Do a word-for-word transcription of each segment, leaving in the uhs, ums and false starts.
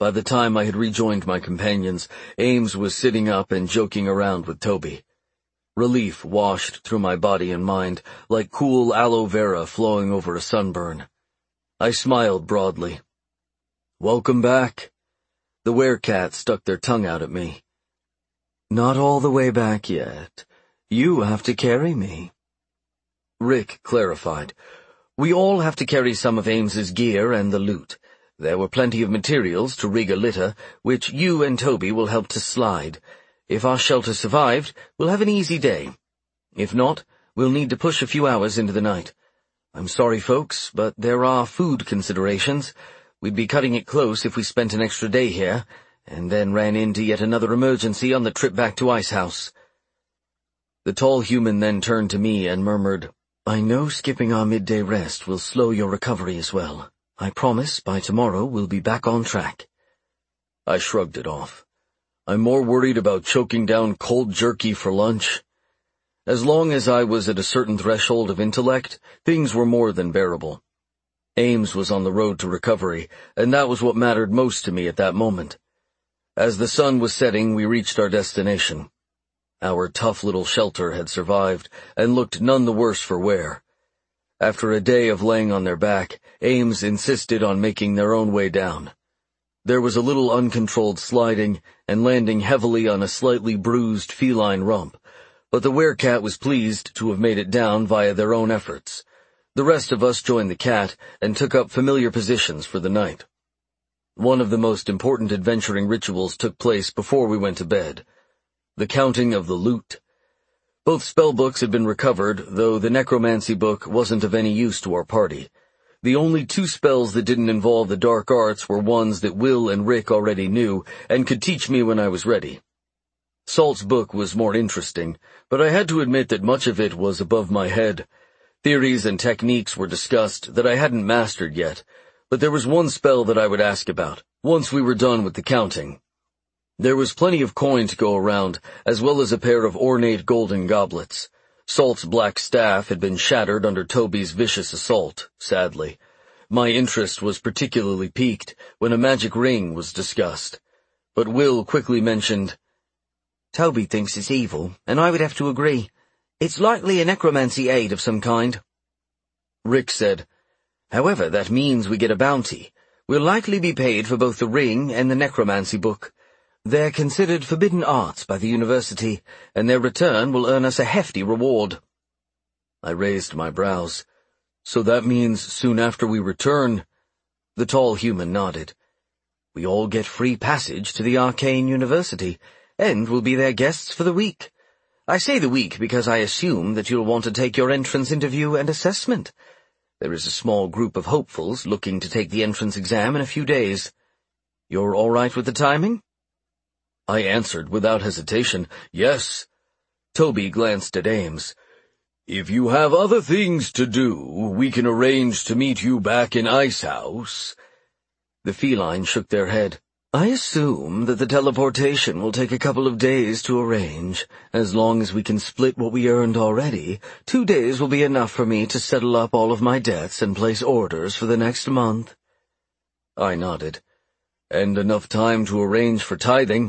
By the time I had rejoined my companions, Ames was sitting up and joking around with Toby. Relief washed through my body and mind, like cool aloe vera flowing over a sunburn. I smiled broadly. "Welcome back." The werecat stuck their tongue out at me. "Not all the way back yet. You have to carry me." Rick clarified. "We all have to carry some of Ames's gear and the loot. There were plenty of materials to rig a litter, which you and Toby will help to slide. If our shelter survived, we'll have an easy day. If not, we'll need to push a few hours into the night. I'm sorry, folks, but there are food considerations. We'd be cutting it close if we spent an extra day here, and then ran into yet another emergency on the trip back to Icehouse." The tall human then turned to me and murmured, "I know skipping our midday rest will slow your recovery as well. I promise by tomorrow we'll be back on track." I shrugged it off. I'm more worried about choking down cold jerky for lunch. As long as I was at a certain threshold of intellect, things were more than bearable. Ames was on the road to recovery, and that was what mattered most to me at that moment. As the sun was setting, we reached our destination. Our tough little shelter had survived, and looked none the worse for wear. After a day of laying on their back, Ames insisted on making their own way down. There was a little uncontrolled sliding and landing heavily on a slightly bruised feline rump, but the werecat was pleased to have made it down via their own efforts. The rest of us joined the cat and took up familiar positions for the night. One of the most important adventuring rituals took place before we went to bed. The counting of the loot. Both spellbooks had been recovered, though the necromancy book wasn't of any use to our party. The only two spells that didn't involve the dark arts were ones that Will and Rick already knew and could teach me when I was ready. Salt's book was more interesting, but I had to admit that much of it was above my head. Theories and techniques were discussed that I hadn't mastered yet, but there was one spell that I would ask about, once we were done with the counting. There was plenty of coin to go around, as well as a pair of ornate golden goblets. Salt's black staff had been shattered under Toby's vicious assault, sadly. My interest was particularly piqued when a magic ring was discussed. But Will quickly mentioned, "Toby thinks it's evil, and I would have to agree. It's likely a necromancy aid of some kind." Rick said, "However, that means we get a bounty. We'll likely be paid for both the ring and the necromancy book. They're considered forbidden arts by the university, and their return will earn us a hefty reward." I raised my brows. "So that means soon after we return?" The tall human nodded. "We all get free passage to the Arcane University, and will be their guests for the week. I say the week because I assume that you'll want to take your entrance interview and assessment. There is a small group of hopefuls looking to take the entrance exam in a few days. You're all right with the timing?" I answered without hesitation, "Yes." Toby glanced at Ames. "If you have other things to do, we can arrange to meet you back in Icehouse." The feline shook their head. "I assume that the teleportation will take a couple of days to arrange. As long as we can split what we earned already, two days will be enough for me to settle up all of my debts and place orders for the next month." I nodded. "And enough time to arrange for tithing."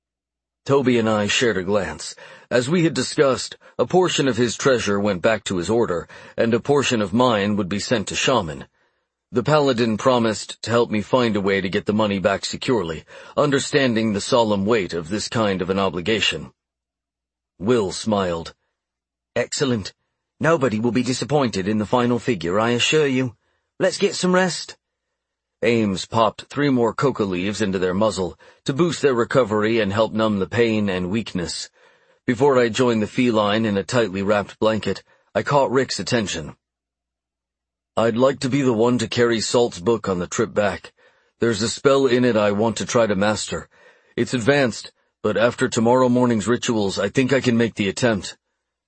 Toby and I shared a glance. As we had discussed, a portion of his treasure went back to his order, and a portion of mine would be sent to Shaman. The paladin promised to help me find a way to get the money back securely, understanding the solemn weight of this kind of an obligation. Will smiled. "Excellent. Nobody will be disappointed in the final figure, I assure you. Let's get some rest." Ames popped three more coca leaves into their muzzle to boost their recovery and help numb the pain and weakness. Before I joined the feline in a tightly wrapped blanket, I caught Rick's attention. "I'd like to be the one to carry Salt's book on the trip back. There's a spell in it I want to try to master. It's advanced, but after tomorrow morning's rituals, I think I can make the attempt."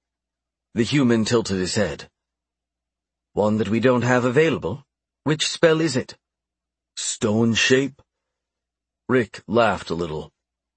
The human tilted his head. "One that we don't have available? Which spell is it?" "Stone shape?" Rick laughed a little.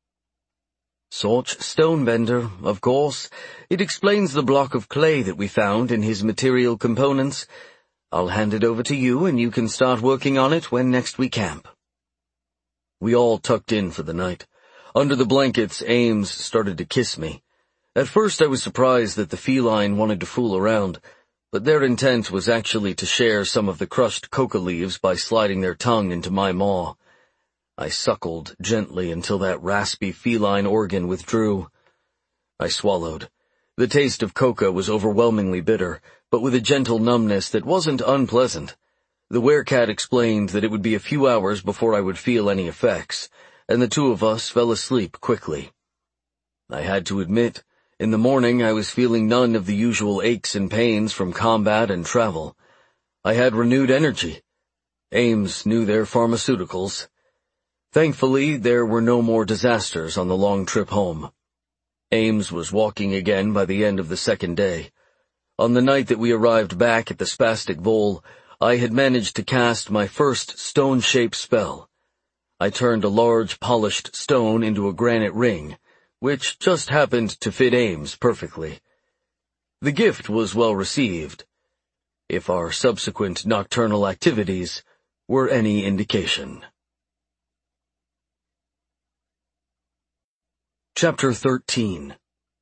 "Sorch Stonebender, of course. It explains the block of clay that we found in his material components. I'll hand it over to you, and you can start working on it when next we camp." We all tucked in for the night. Under the blankets, Ames started to kiss me. At first I was surprised that the feline wanted to fool around, but their intent was actually to share some of the crushed coca leaves by sliding their tongue into my maw. I suckled gently until that raspy feline organ withdrew. I swallowed. The taste of coca was overwhelmingly bitter, but with a gentle numbness that wasn't unpleasant. The werecat explained that it would be a few hours before I would feel any effects, and the two of us fell asleep quickly. I had to admit, in the morning I was feeling none of the usual aches and pains from combat and travel. I had renewed energy. Ames knew their pharmaceuticals. Thankfully, there were no more disasters on the long trip home. Ames was walking again by the end of the second day. On the night that we arrived back at the spastic vole, I had managed to cast my first stone-shaped spell. I turned a large, polished stone into a granite ring, which just happened to fit Ames perfectly. The gift was well received, if our subsequent nocturnal activities were any indication. Chapter thirteen.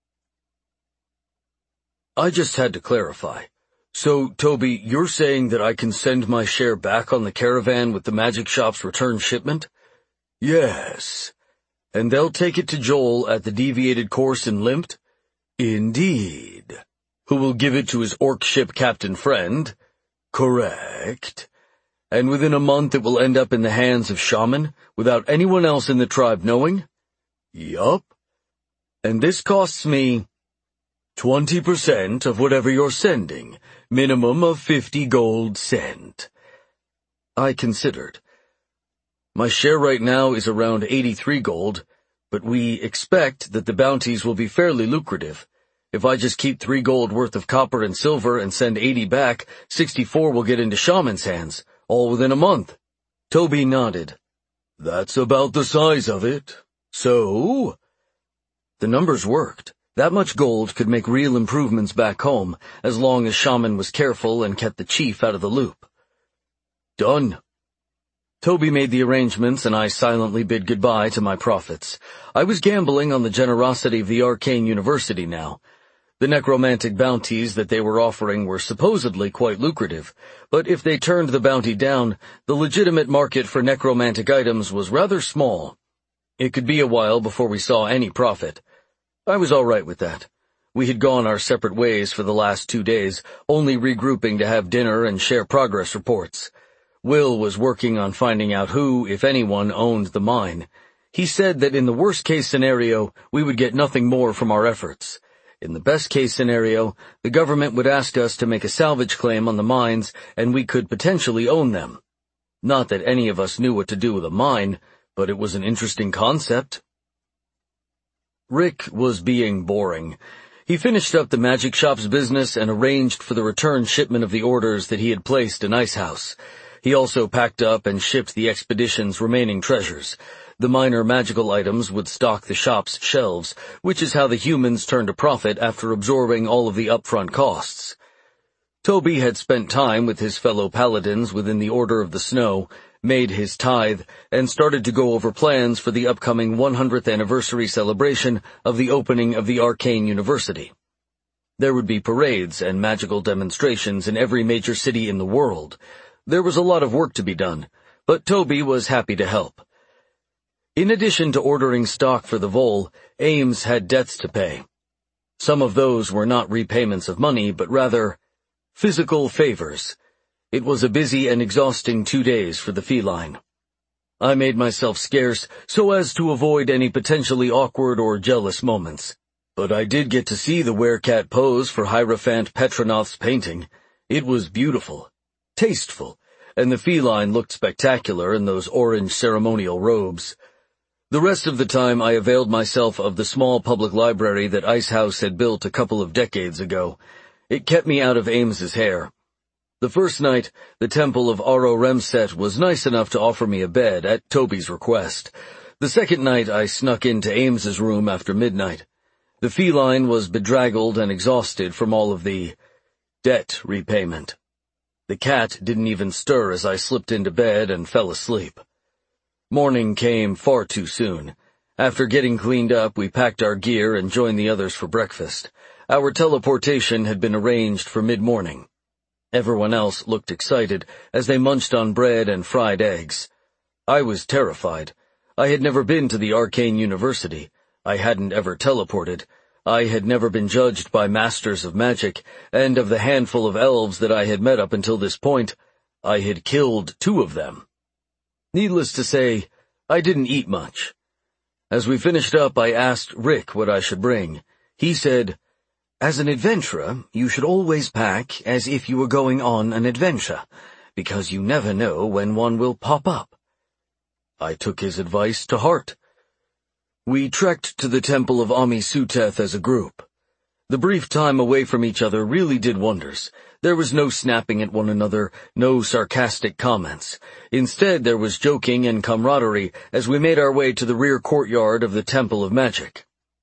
I just had to clarify. So, Toby, you're saying that I can send my share back on the caravan with the magic shop's return shipment? Yes. And they'll take it to Joel at the deviated course in Limpt? Indeed. Who will give it to his orc ship captain friend? Correct. And within a month it will end up in the hands of Shaman, without anyone else in the tribe knowing? Yup. And this costs me twenty percent of whatever you're sending, minimum of fifty gold cent. I considered. My share right now is around eighty-three gold, but we expect that the bounties will be fairly lucrative. If I just keep three gold worth of copper and silver and send eighty back, sixty-four will get into Shaman's hands, all within a month. Toby nodded. That's about the size of it. So? The numbers worked. That much gold could make real improvements back home, as long as Shaman was careful and kept the chief out of the loop. Done. Toby made the arrangements, and I silently bid goodbye to my profits. I was gambling on the generosity of the Arcane University now. The necromantic bounties that they were offering were supposedly quite lucrative, but if they turned the bounty down, the legitimate market for necromantic items was rather small. It could be a while before we saw any profit. I was all right with that. We had gone our separate ways for the last two days, only regrouping to have dinner and share progress reports. Will was working on finding out who, if anyone, owned the mine. He said that in the worst-case scenario, we would get nothing more from our efforts. In the best-case scenario, the government would ask us to make a salvage claim on the mines, and we could potentially own them. Not that any of us knew what to do with a mine, but it was an interesting concept. Rick was being boring. He finished up the magic shop's business and arranged for the return shipment of the orders that he had placed in Icehouse. He also packed up and shipped the expedition's remaining treasures. The minor magical items would stock the shop's shelves, which is how the humans turned a profit after absorbing all of the upfront costs. Toby had spent time with his fellow paladins within the Order of the Snow, made his tithe, and started to go over plans for the upcoming one hundredth anniversary celebration of the opening of the Arcane University. There would be parades and magical demonstrations in every major city in the world. There was a lot of work to be done, but Toby was happy to help. In addition to ordering stock for the vole, Ames had debts to pay. Some of those were not repayments of money, but rather physical favors. It was a busy and exhausting two days for the feline. I made myself scarce so as to avoid any potentially awkward or jealous moments. But I did get to see the werecat pose for Hierophant Petronoth's painting. It was beautiful, tasteful, and the feline looked spectacular in those orange ceremonial robes. The rest of the time I availed myself of the small public library that Icehouse had built a couple of decades ago. It kept me out of Ames's hair. The first night, the Temple of Aro Remset was nice enough to offer me a bed at Toby's request. The second night I snuck into Ames's room after midnight. The feline was bedraggled and exhausted from all of the debt repayment. The cat didn't even stir as I slipped into bed and fell asleep. Morning came far too soon. After getting cleaned up, we packed our gear and joined the others for breakfast. Our teleportation had been arranged for mid-morning. Everyone else looked excited as they munched on bread and fried eggs. I was terrified. I had never been to the Arcane University. I hadn't ever teleported. I had never been judged by masters of magic, and of the handful of elves that I had met up until this point, I had killed two of them. Needless to say, I didn't eat much. As we finished up, I asked Rick what I should bring. He said, "As an adventurer, you should always pack as if you were going on an adventure, because you never know when one will pop up." I took his advice to heart. We trekked to the temple of Amisuteth as a group. The brief time away from each other really did wonders. There was no snapping at one another, no sarcastic comments. Instead, there was joking and camaraderie as we made our way to the rear courtyard of the Temple of Magic.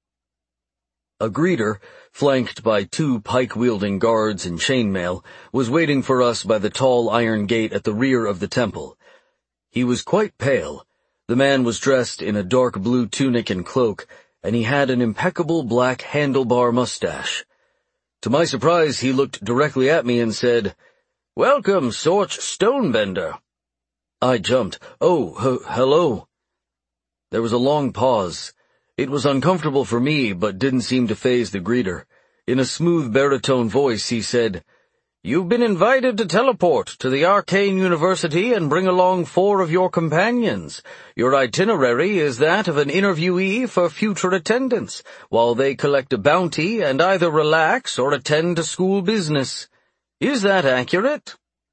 A greeter, flanked by two pike-wielding guards in chainmail, was waiting for us by the tall iron gate at the rear of the temple. He was quite pale. The man was dressed in a dark blue tunic and cloak, and he had an impeccable black handlebar mustache. To my surprise, he looked directly at me and said, "Welcome, Sorch Stonebender." I jumped. "Oh, h- hello." There was a long pause. It was uncomfortable for me, but didn't seem to faze the greeter. In a smooth baritone voice, he said, "You've been invited to teleport to the Arcane University and bring along four of your companions. Your itinerary is that of an interviewee for future attendance, while they collect a bounty and either relax or attend to school business. Is that accurate?"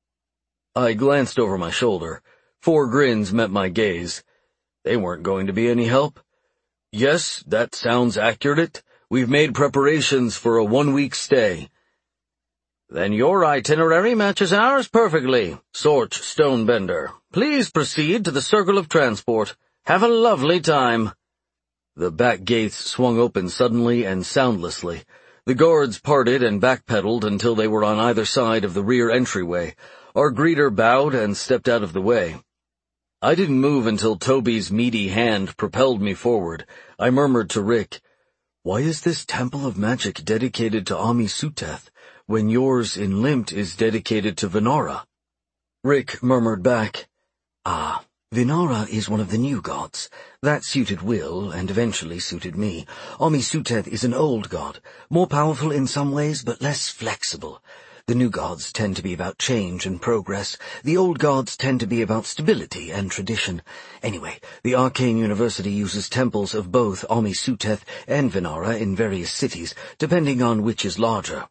I glanced over my shoulder. Four grins met my gaze. They weren't going to be any help. "Yes, that sounds accurate. We've made preparations for a one-week stay." "Then your itinerary matches ours perfectly, Sorch Stonebender. Please proceed to the Circle of Transport. Have a lovely time." The back gates swung open suddenly and soundlessly. The guards parted and backpedaled until they were on either side of the rear entryway. Our greeter bowed and stepped out of the way. I didn't move until Toby's meaty hand propelled me forward. I murmured to Rick, "Why is this Temple of Magic dedicated to Amisuteth, when yours in Limpt is dedicated to Venara?" Rick murmured back, "Ah, Venara is one of the new gods. That suited Will, and eventually suited me. Amisuteth is an old god, more powerful in some ways, but less flexible. The new gods tend to be about change and progress. The old gods tend to be about stability and tradition. Anyway, the Arcane University uses temples of both Amisuteth and Venara in various cities, depending on which is larger."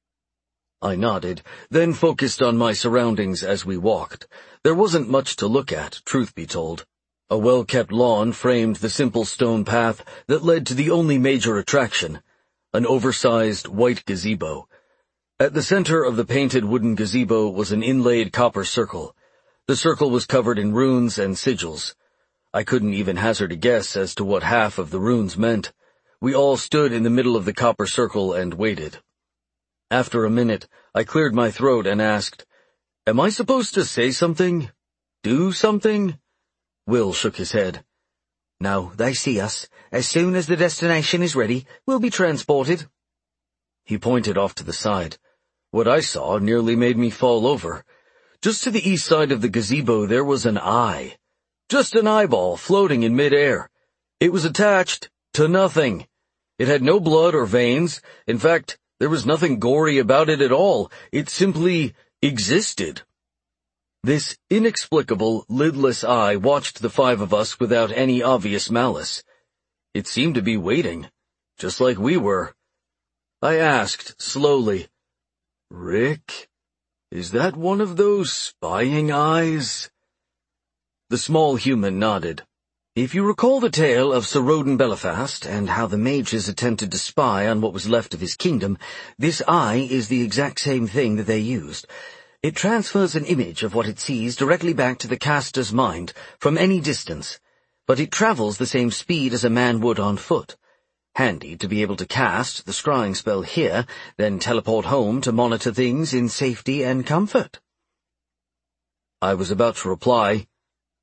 I nodded, then focused on my surroundings as we walked. There wasn't much to look at, truth be told. A well-kept lawn framed the simple stone path that led to the only major attraction, an oversized white gazebo. At the center of the painted wooden gazebo was an inlaid copper circle. The circle was covered in runes and sigils. I couldn't even hazard a guess as to what half of the runes meant. We all stood in the middle of the copper circle and waited. After a minute, I cleared my throat and asked, "Am I supposed to say something? Do something?" Will shook his head. "No, they see us. As soon as the destination is ready, we'll be transported." He pointed off to the side. What I saw nearly made me fall over. Just to the east side of the gazebo there was an eye. Just an eyeball floating in mid-air. It was attached to nothing. It had no blood or veins. In fact, there was nothing gory about it at all. It simply existed. This inexplicable, lidless eye watched the five of us without any obvious malice. It seemed to be waiting, just like we were. I asked, slowly, "Rick, is that one of those spying eyes?" The small human nodded. "If you recall the tale of Sir Roden Belfast and how the mages attempted to spy on what was left of his kingdom, this eye is the exact same thing that they used. It transfers an image of what it sees directly back to the caster's mind from any distance, but it travels the same speed as a man would on foot. Handy to be able to cast the scrying spell here, then teleport home to monitor things in safety and comfort." I was about to reply,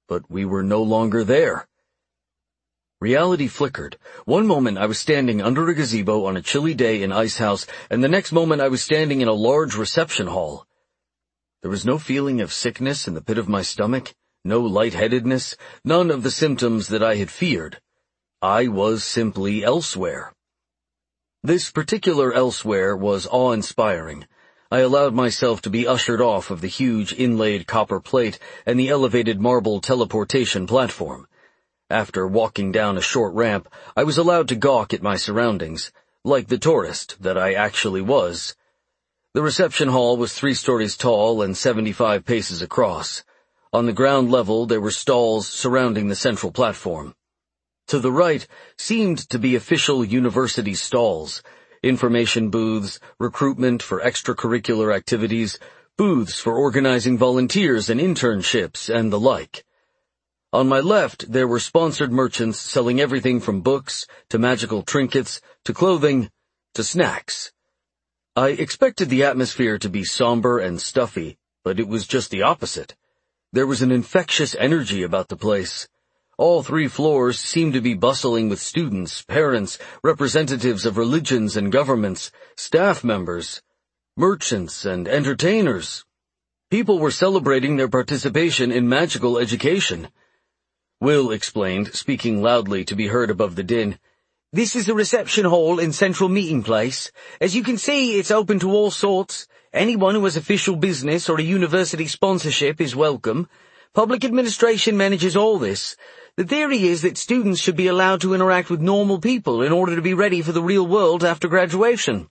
but we were no longer there. Reality flickered. One moment I was standing under a gazebo on a chilly day in Ice House, and the next moment I was standing in a large reception hall. There was no feeling of sickness in the pit of my stomach, no lightheadedness, none of the symptoms that I had feared. I was simply elsewhere. This particular elsewhere was awe-inspiring. I allowed myself to be ushered off of the huge inlaid copper plate and the elevated marble teleportation platform. After walking down a short ramp, I was allowed to gawk at my surroundings, like the tourist that I actually was. The reception hall was three stories tall and seventy-five paces across. On the ground level there were stalls surrounding the central platform. To the right seemed to be official university stalls, information booths, recruitment for extracurricular activities, booths for organizing volunteers and internships, and the like. On my left, there were sponsored merchants selling everything from books to magical trinkets to clothing to snacks. I expected the atmosphere to be somber and stuffy, but it was just the opposite. There was an infectious energy about the place. All three floors seemed to be bustling with students, parents, representatives of religions and governments, staff members, merchants, and entertainers. People were celebrating their participation in magical education. Will explained, speaking loudly to be heard above the din. "This is a reception hall in Central Meeting Place. As you can see, it's open to all sorts. Anyone who has official business or a university sponsorship is welcome. Public administration manages all this. The theory is that students should be allowed to interact with normal people in order to be ready for the real world after graduation."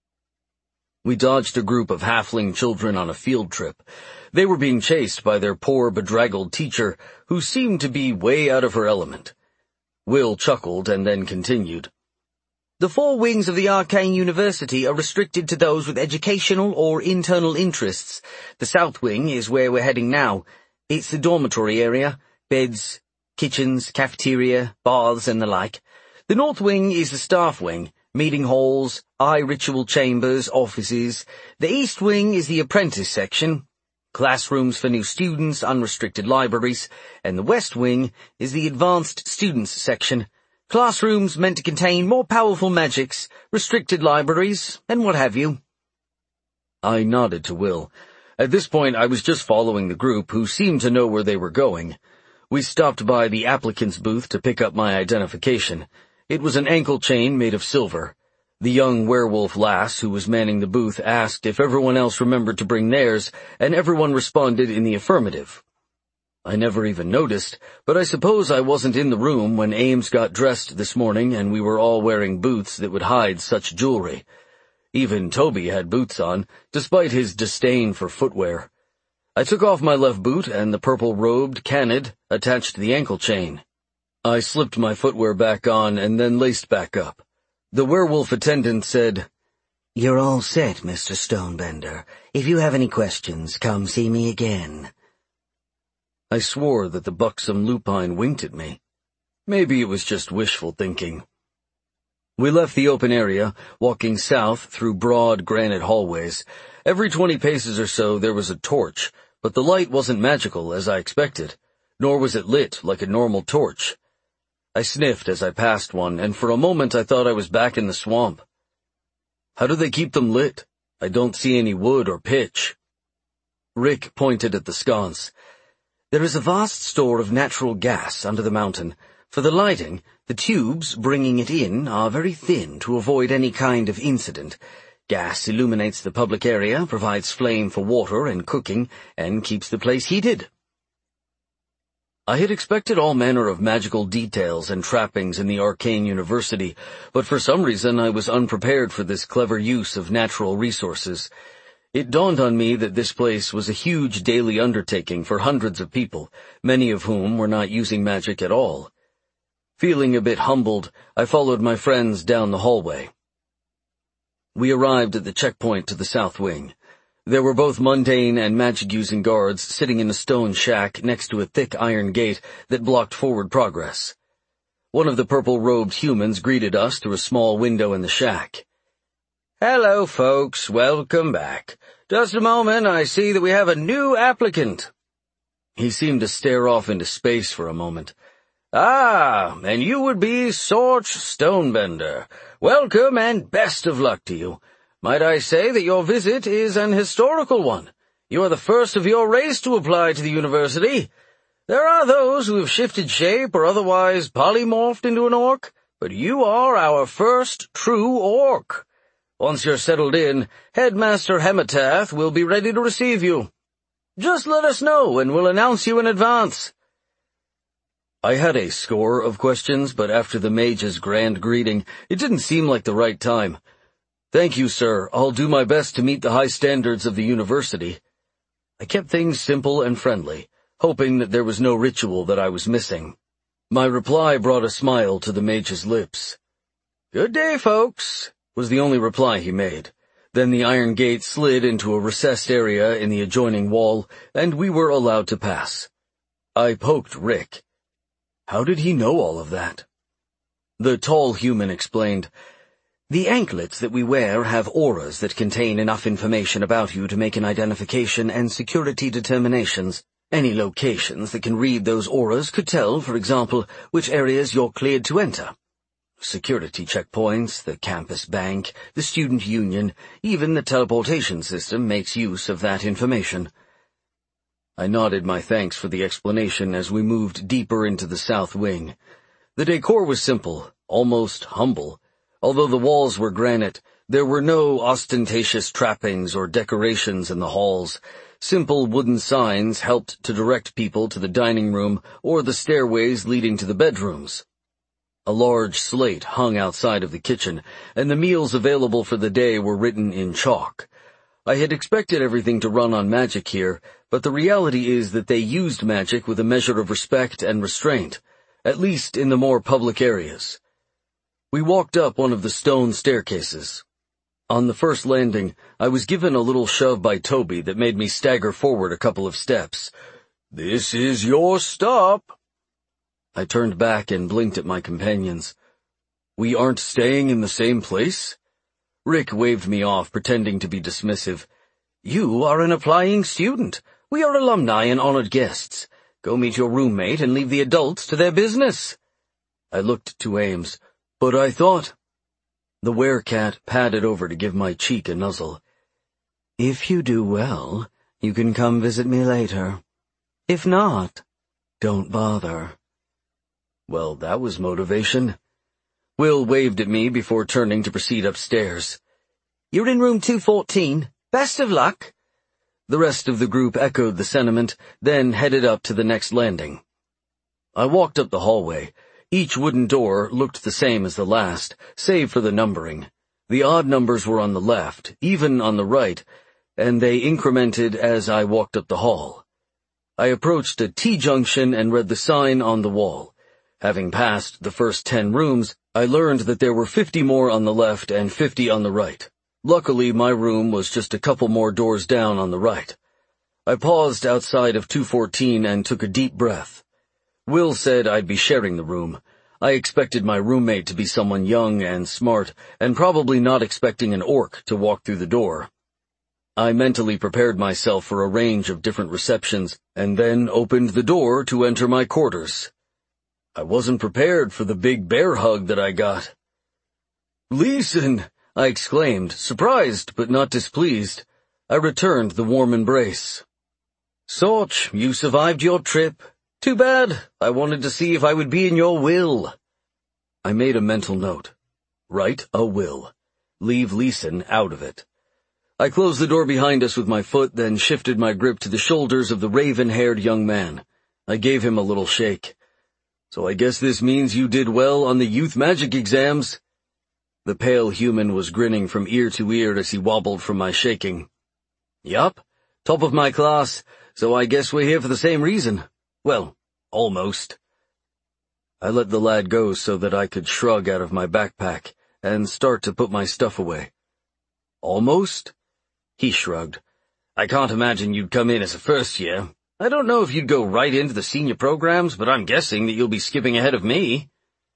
We dodged a group of halfling children on a field trip. They were being chased by their poor, bedraggled teacher, who seemed to be way out of her element. Will chuckled and then continued. "The four wings of the Arcane University are restricted to those with educational or internal interests. The South Wing is where we're heading now. It's the dormitory area, beds, kitchens, cafeteria, baths, and the like. The North Wing is the staff wing, meeting halls, eye ritual chambers, offices. The East Wing is the apprentice section, classrooms for new students, unrestricted libraries, and the West Wing is the advanced students section, classrooms meant to contain more powerful magics, restricted libraries, and what have you." I nodded to Will. At this point I was just following the group, who seemed to know where they were going. We stopped by the applicant's booth to pick up my identification. It was an ankle chain made of silver. The young werewolf lass who was manning the booth asked if everyone else remembered to bring theirs, and everyone responded in the affirmative. I never even noticed, but I suppose I wasn't in the room when Ames got dressed this morning and we were all wearing boots that would hide such jewelry. Even Toby had boots on, despite his disdain for footwear. I took off my left boot and the purple-robed Canid attached the ankle chain. I slipped my footwear back on and then laced back up. The werewolf attendant said, "You're all set, Mister Stonebender. If you have any questions, come see me again." I swore that the buxom lupine winked at me. Maybe it was just wishful thinking. We left the open area, walking south through broad granite hallways. Every twenty paces or so there was a torch, but the light wasn't magical as I expected, nor was it lit like a normal torch. I sniffed as I passed one, and for a moment I thought I was back in the swamp. "How do they keep them lit? I don't see any wood or pitch." Rick pointed at the sconce. "There is a vast store of natural gas under the mountain. For the lighting, the tubes bringing it in are very thin to avoid any kind of incident. Gas illuminates the public area, provides flame for water and cooking, and keeps the place heated." I had expected all manner of magical details and trappings in the Arcane University, but for some reason I was unprepared for this clever use of natural resources. It dawned on me that this place was a huge daily undertaking for hundreds of people, many of whom were not using magic at all. Feeling a bit humbled, I followed my friends down the hallway. We arrived at the checkpoint to the South Wing. There were both mundane and magic-using guards sitting in a stone shack next to a thick iron gate that blocked forward progress. One of the purple-robed humans greeted us through a small window in the shack. "Hello, folks. Welcome back. Just a moment, I see that we have a new applicant." He seemed to stare off into space for a moment. "Ah, and you would be Sorch Stonebender. Welcome and best of luck to you. Might I say that your visit is an historical one. You are the first of your race to apply to the university. There are those who have shifted shape or otherwise polymorphed into an orc, but you are our first true orc. Once you're settled in, Headmaster Hematath will be ready to receive you. Just let us know and we'll announce you in advance." I had a score of questions, but after the mage's grand greeting, it didn't seem like the right time. "Thank you, sir. I'll do my best to meet the high standards of the university." I kept things simple and friendly, hoping that there was no ritual that I was missing. My reply brought a smile to the mage's lips. "Good day, folks," was the only reply he made. Then the iron gate slid into a recessed area in the adjoining wall, and we were allowed to pass. I poked Rick. How did he know all of that? The tall human explained, "The anklets that we wear have auras that contain enough information about you to make an identification and security determinations. Any locations that can read those auras could tell, for example, which areas you're cleared to enter. Security checkpoints, the campus bank, the student union, even the teleportation system makes use of that information." I nodded my thanks for the explanation as we moved deeper into the south wing. The decor was simple, almost humble. Although the walls were granite, there were no ostentatious trappings or decorations in the halls. Simple wooden signs helped to direct people to the dining room or the stairways leading to the bedrooms. A large slate hung outside of the kitchen, and the meals available for the day were written in chalk. I had expected everything to run on magic here, but the reality is that they used magic with a measure of respect and restraint, at least in the more public areas. We walked up one of the stone staircases. On the first landing, I was given a little shove by Toby that made me stagger forward a couple of steps. "This is your stop." I turned back and blinked at my companions. "We aren't staying in the same place?" Rick waved me off, pretending to be dismissive. "You are an applying student. We are alumni and honored guests. Go meet your roommate and leave the adults to their business." I looked to Ames. "But I thought—" The werecat padded over to give my cheek a nuzzle. "If you do well, you can come visit me later. If not, don't bother." Well, that was motivation. Will waved at me before turning to proceed upstairs. "You're in room two fourteen. Best of luck." The rest of the group echoed the sentiment, then headed up to the next landing. I walked up the hallway. Each wooden door looked the same as the last, save for the numbering. The odd numbers were on the left, even on the right, and they incremented as I walked up the hall. I approached a T-junction and read the sign on the wall. Having passed the first ten rooms, I learned that there were fifty more on the left and fifty on the right. Luckily, my room was just a couple more doors down on the right. I paused outside of two fourteen and took a deep breath. Will said I'd be sharing the room. I expected my roommate to be someone young and smart, and probably not expecting an orc to walk through the door. I mentally prepared myself for a range of different receptions, and then opened the door to enter my quarters. I wasn't prepared for the big bear hug that I got. "Leeson!" I exclaimed, surprised but not displeased. I returned the warm embrace. "Sorch, you survived your trip. Too bad. I wanted to see if I would be in your will." I made a mental note. Write a will. Leave Leeson out of it. I closed the door behind us with my foot, then shifted my grip to the shoulders of the raven-haired young man. I gave him a little shake. "So I guess this means you did well on the youth magic exams." The pale human was grinning from ear to ear as he wobbled from my shaking. "Yup, top of my class, so I guess we're here for the same reason. Well, almost." I let the lad go so that I could shrug out of my backpack and start to put my stuff away. "Almost?" He shrugged. "I can't imagine you'd come in as a first year. I don't know if you'd go right into the senior programs, but I'm guessing that you'll be skipping ahead of me."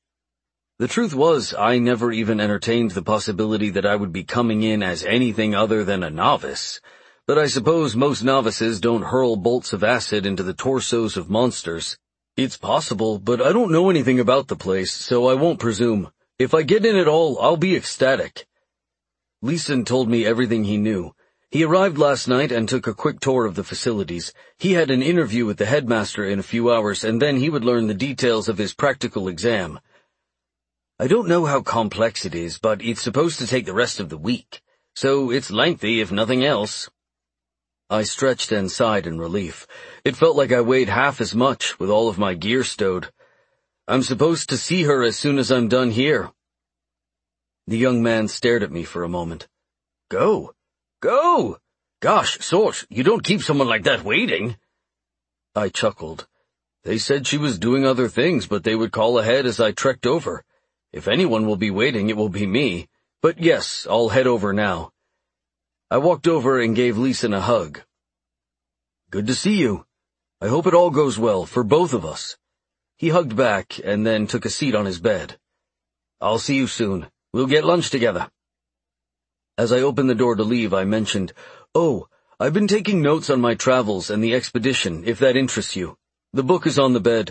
The truth was, I never even entertained the possibility that I would be coming in as anything other than a novice. but I suppose most novices don't hurl bolts of acid into the torsos of monsters. It's possible, but I don't know anything about the place, so I won't presume. If I get in at all, I'll be ecstatic. Leeson told me everything he knew. He arrived last night and took a quick tour of the facilities. He had an interview with the headmaster in a few hours, and then he would learn the details of his practical exam. I don't know how complex it is, but it's supposed to take the rest of the week, so it's lengthy if nothing else. I stretched and sighed in relief. It felt like I weighed half as much with all of my gear stowed. I'm supposed to see her as soon as I'm done here. The young man stared at me for a moment. Go. Go! Gosh, Sorch, you don't keep someone like that waiting. I chuckled. They said she was doing other things, but they would call ahead as I trekked over. If anyone will be waiting, it will be me. But yes, I'll head over now. I walked over and gave Leeson a hug. Good to see you. I hope it all goes well for both of us. He hugged back and then took a seat on his bed. I'll see you soon. We'll get lunch together. As I opened the door to leave, I mentioned, Oh, I've been taking notes on my travels and the expedition, if that interests you. The book is on the bed.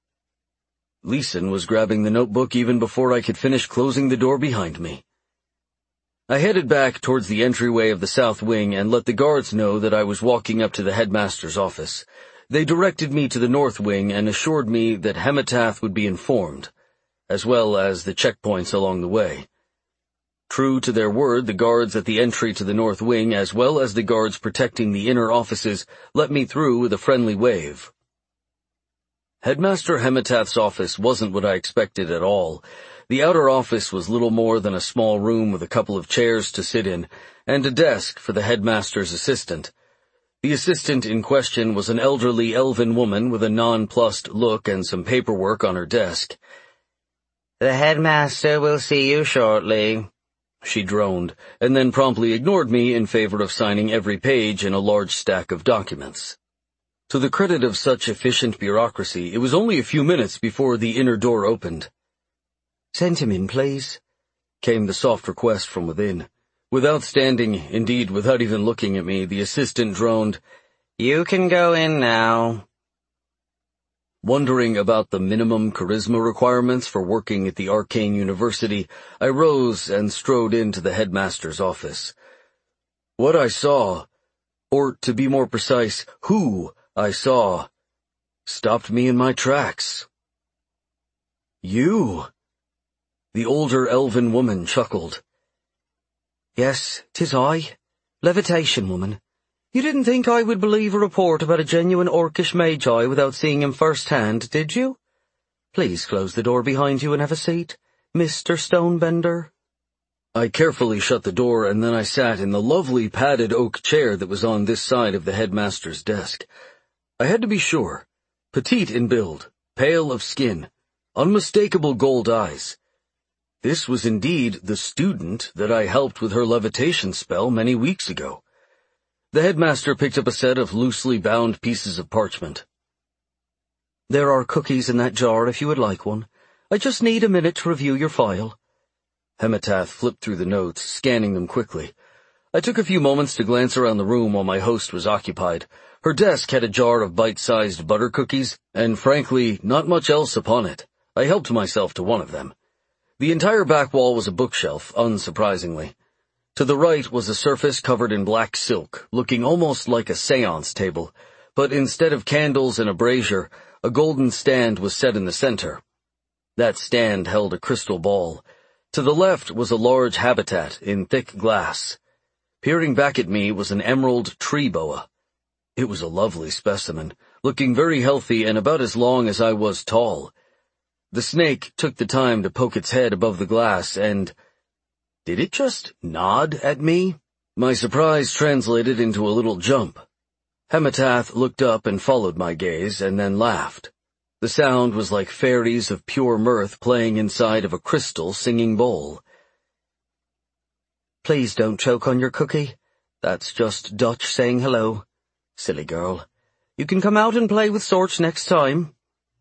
Leeson was grabbing the notebook even before I could finish closing the door behind me. I headed back towards the entryway of the south wing and let the guards know that I was walking up to the headmaster's office. They directed me to the north wing and assured me that Hematath would be informed, as well as the checkpoints along the way. True to their word, the guards at the entry to the north wing, as well as the guards protecting the inner offices, let me through with a friendly wave. Headmaster Hematath's office wasn't what I expected at all. The outer office was little more than a small room with a couple of chairs to sit in, and a desk for the headmaster's assistant. The assistant in question was an elderly elven woman with a nonplussed look and some paperwork on her desk. "The headmaster will see you shortly," she droned, and then promptly ignored me in favor of signing every page in a large stack of documents. To the credit of such efficient bureaucracy, it was only a few minutes before the inner door opened. "Send him in, please," came the soft request from within. Without standing, indeed without even looking at me, the assistant droned, "You can go in now." Wondering about the minimum charisma requirements for working at the Arcane University, I rose and strode into the headmaster's office. What I saw, or to be more precise, who I saw, stopped me in my tracks. "You?" The older elven woman chuckled. "Yes, 'tis I, Levitation Woman. You didn't think I would believe a report about a genuine orcish magi without seeing him firsthand, did you? Please close the door behind you and have a seat, Mister Stonebender." I carefully shut the door, and then I sat in the lovely padded oak chair that was on this side of the headmaster's desk. I had to be sure. Petite in build, pale of skin, unmistakable gold eyes. This was indeed the student that I helped with her levitation spell many weeks ago. The headmaster picked up a set of loosely bound pieces of parchment. "There are cookies in that jar if you would like one. I just need a minute to review your file." Hematath flipped through the notes, scanning them quickly. I took a few moments to glance around the room while my host was occupied. Her desk had a jar of bite-sized butter cookies, and frankly, not much else upon it. I helped myself to one of them. The entire back wall was a bookshelf, unsurprisingly. To the right was a surface covered in black silk, looking almost like a seance table, but instead of candles and a brazier, a golden stand was set in the center. That stand held a crystal ball. To the left was a large habitat in thick glass. Peering back at me was an emerald tree boa. It was a lovely specimen, looking very healthy and about as long as I was tall. The snake took the time to poke its head above the glass and... Did it just nod at me? My surprise translated into a little jump. Hematath looked up and followed my gaze, and then laughed. The sound was like fairies of pure mirth playing inside of a crystal singing bowl. "Please don't choke on your cookie. That's just Dutch saying hello. Silly girl. You can come out and play with Sorch next time."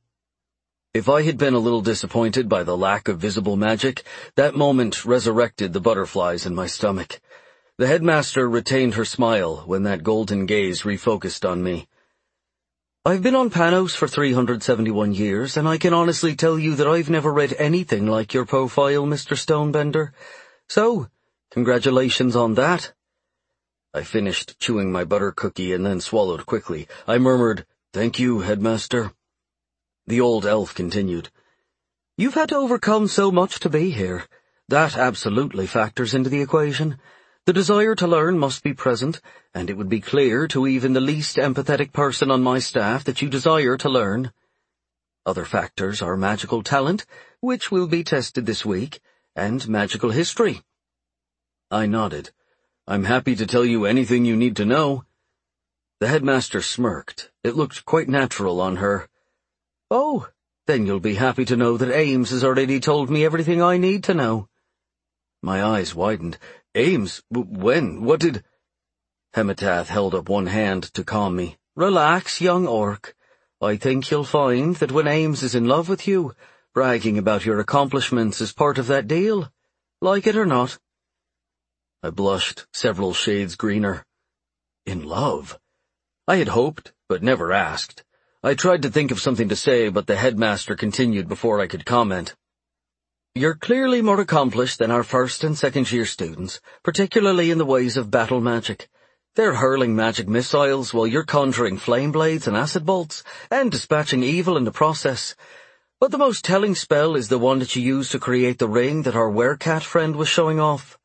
If I had been a little disappointed by the lack of visible magic, that moment resurrected the butterflies in my stomach. The headmaster retained her smile when that golden gaze refocused on me. I've been on Panos for three hundred seventy-one years, and I can honestly tell you that I've never read anything like your profile, Mister Stonebender. So, congratulations on that. I finished chewing my butter cookie and then swallowed quickly. I murmured, "Thank you, headmaster." The old elf continued, "You've had to overcome so much to be here. That absolutely factors into the equation. The desire to learn must be present, and it would be clear to even the least empathetic person on my staff that you desire to learn. Other factors are magical talent, which will be tested this week, and magical history." I nodded. "I'm happy to tell you anything you need to know." The headmaster smirked. It looked quite natural on her. "Oh, then you'll be happy to know that Ames has already told me everything I need to know." My eyes widened. "Ames? When? What did—" Hemetath held up one hand to calm me. "Relax, young orc. I think you'll find that when Ames is in love with you, bragging about your accomplishments is part of that deal. Like it or not." I blushed, several shades greener. In love? I had hoped, but never asked. I tried to think of something to say, but the headmaster continued before I could comment. "You're clearly more accomplished than our first and second year students, particularly in the ways of battle magic. They're hurling magic missiles while you're conjuring flame blades and acid bolts, and dispatching evil in the process. But the most telling spell is the one that you used to create the ring that our werecat friend was showing off."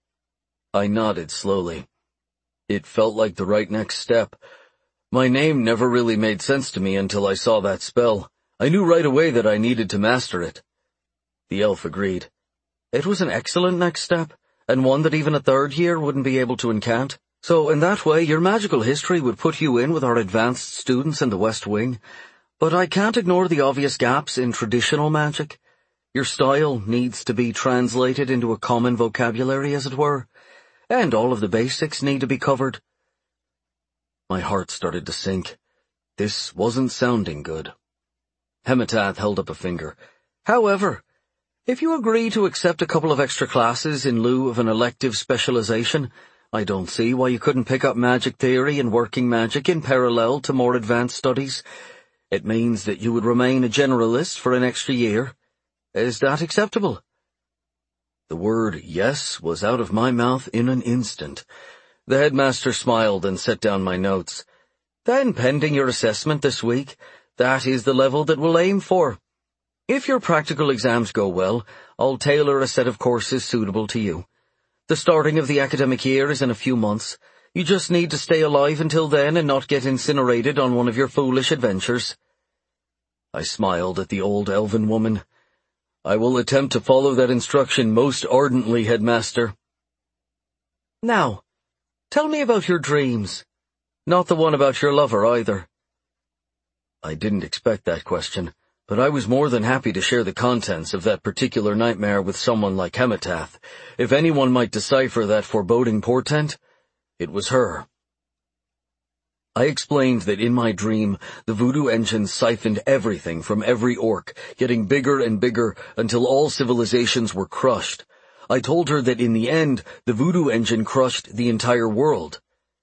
I nodded slowly. It felt like the right next step. My name never really made sense to me until I saw that spell. I knew right away that I needed to master it. The elf agreed. It was an excellent next step, and one that even a third year wouldn't be able to incant. So in that way, your magical history would put you in with our advanced students in the West Wing. But I can't ignore the obvious gaps in traditional magic. Your style needs to be translated into a common vocabulary, as it were, and all of the basics need to be covered. My heart started to sink. This wasn't sounding good. Hemetath held up a finger. "However, if you agree to accept a couple of extra classes in lieu of an elective specialization, I don't see why you couldn't pick up magic theory and working magic in parallel to more advanced studies. It means that you would remain a generalist for an extra year. Is that acceptable?" The word yes was out of my mouth in an instant. The headmaster smiled and set down my notes. "Then, pending your assessment this week, that is the level that we'll aim for. If your practical exams go well, I'll tailor a set of courses suitable to you. The starting of the academic year is in a few months. You just need to stay alive until then and not get incinerated on one of your foolish adventures." I smiled at the old elven woman. "I will attempt to follow that instruction most ardently, headmaster." "Now, tell me about your dreams. Not the one about your lover, either." I didn't expect that question, but I was more than happy to share the contents of that particular nightmare with someone like Hemetath. If anyone might decipher that foreboding portent, it was her. I explained that in my dream, the voodoo engine siphoned everything from every orc, getting bigger and bigger until all civilizations were crushed. I told her that in the end, the voodoo engine crushed the entire world.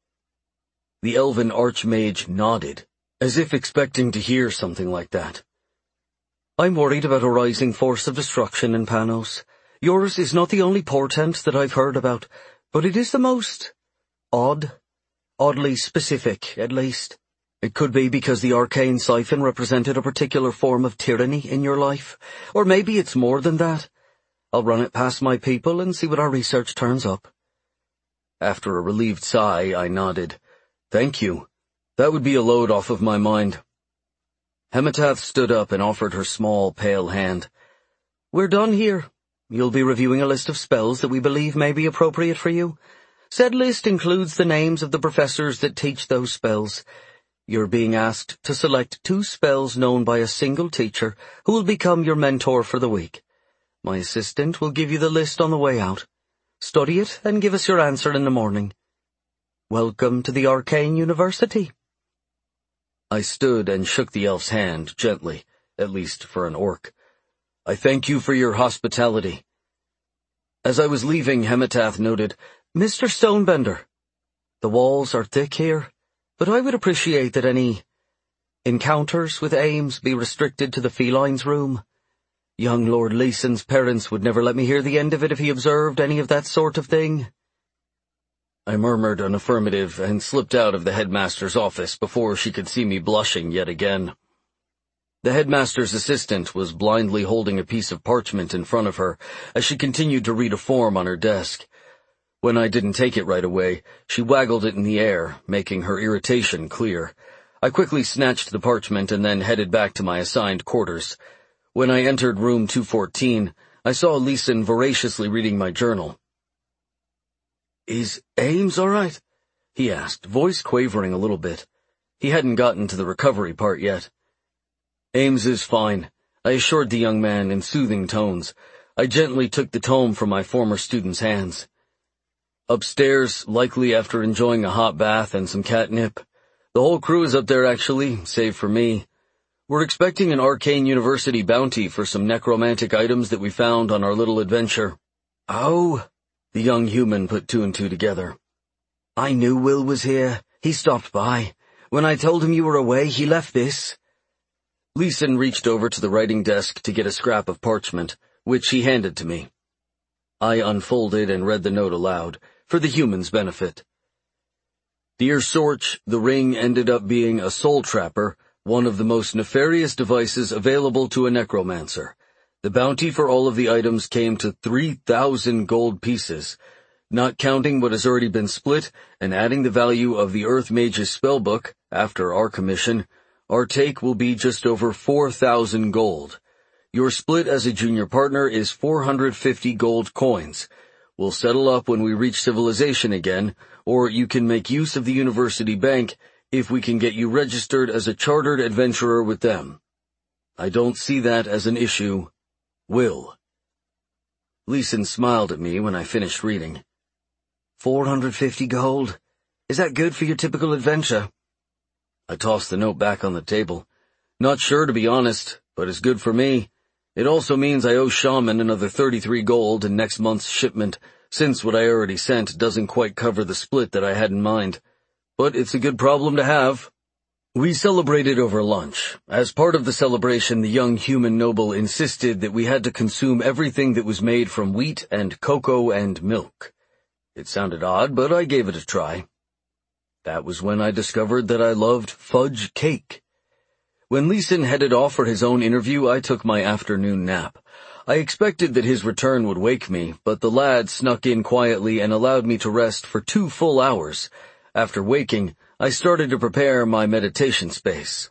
The elven archmage nodded, as if expecting to hear something like that. "I'm worried about a rising force of destruction in Panos. Yours is not the only portent that I've heard about, but it is the most odd, oddly specific, at least. It could be because the arcane siphon represented a particular form of tyranny in your life, or maybe it's more than that. I'll run it past my people and see what our research turns up." After a relieved sigh, I nodded. "Thank you. That would be a load off of my mind." Hemetath stood up and offered her small, pale hand. "We're done here. You'll be reviewing a list of spells that we believe may be appropriate for you. Said list includes the names of the professors that teach those spells. You're being asked to select two spells known by a single teacher who will become your mentor for the week. My assistant will give you the list on the way out. Study it and give us your answer in the morning. Welcome to the Arcane University." I stood and shook the elf's hand gently, at least for an orc. "I thank you for your hospitality." As I was leaving, Hemetath noted, Mister Stonebender, the walls are thick here, but I would appreciate that any encounters with Ames be restricted to the felines room. Young Lord Leeson's parents would never let me hear the end of it if he observed any of that sort of thing. I murmured an affirmative and slipped out of the headmaster's office before she could see me blushing yet again. The headmaster's assistant was blindly holding a piece of parchment in front of her as she continued to read a form on her desk. When I didn't take it right away, she waggled it in the air, making her irritation clear. I quickly snatched the parchment and then headed back to my assigned quarters. When I entered room two fourteen, I saw Leeson voraciously reading my journal. "Is Ames all right?" he asked, voice quavering a little bit. He hadn't gotten to the recovery part yet. "Ames is fine," I assured the young man in soothing tones. I gently took the tome from my former student's hands. "Upstairs, likely after enjoying a hot bath and some catnip. The whole crew is up there actually, save for me. We're expecting an Arcane University bounty for some necromantic items that we found on our little adventure." "Oh," the young human put two and two together. "I knew Will was here. He stopped by. When I told him you were away, he left this." Leeson reached over to the writing desk to get a scrap of parchment, which he handed to me. I unfolded and read the note aloud, for the human's benefit. "Dear Sorch, the ring ended up being a soul trapper, one of the most nefarious devices available to a necromancer. The bounty for all of the items came to three thousand gold pieces. Not counting what has already been split and adding the value of the Earth Mage's spellbook, after our commission, our take will be just over four thousand gold. Your split as a junior partner is four hundred fifty gold coins. We'll settle up when we reach civilization again, or you can make use of the university bank if we can get you registered as a chartered adventurer with them. I don't see that as an issue. Will." Leeson smiled at me when I finished reading. Four hundred fifty gold? Is that good for your typical adventure?" I tossed the note back on the table. "Not sure, to be honest, but it's good for me. It also means I owe Shaman another thirty-three gold in next month's shipment, since what I already sent doesn't quite cover the split that I had in mind. But it's a good problem to have." We celebrated over lunch. As part of the celebration, the young human noble insisted that we had to consume everything that was made from wheat and cocoa and milk. It sounded odd, but I gave it a try. That was when I discovered that I loved fudge cake. When Leeson headed off for his own interview, I took my afternoon nap. I expected that his return would wake me, but the lad snuck in quietly and allowed me to rest for two full hours. After waking, I started to prepare my meditation space.